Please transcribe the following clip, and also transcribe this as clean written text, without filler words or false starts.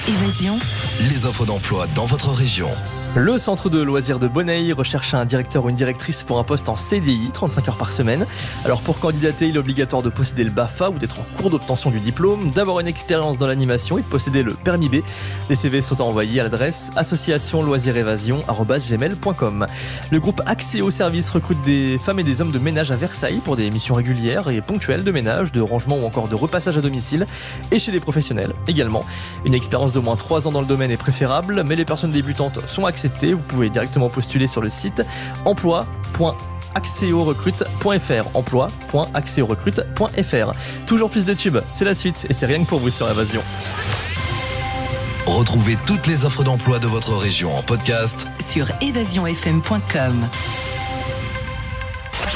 Évasion. Les offres d'emploi dans votre région. Le centre de loisirs de Bonneuil recherche un directeur ou une directrice pour un poste en CDI, 35 heures par semaine. Alors pour candidater, il est obligatoire de posséder le BAFA ou d'être en cours d'obtention du diplôme, d'avoir une expérience dans l'animation et de posséder le permis B. Les CV sont envoyés à l'adresse associationloisiresévasion@gmail.com. Le groupe Axéo Service recrute des femmes et des hommes de ménage à Versailles pour des missions régulières et ponctuelles de ménage, de rangement ou encore de repassage à domicile et chez les professionnels également. Une expérience d'au moins 3 ans dans le domaine est préférable, mais les personnes débutantes sont acceptées. Vous pouvez directement postuler sur le site emploi.axeorecrute.fr emploi.axeorecrute.fr. Toujours plus de tubes, c'est la suite et c'est rien que pour vous sur Évasion. Retrouvez toutes les offres d'emploi de votre région en podcast sur évasionfm.com.